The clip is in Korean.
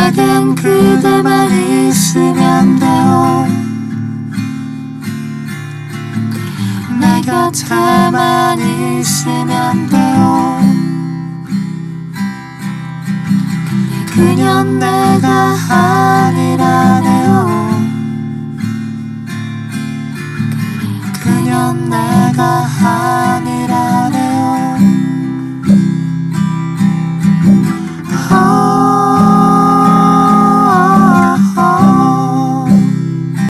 내겐 그대만 있으면 돼요. 내 곁에만 있으면 돼요. 그년 내가 아니라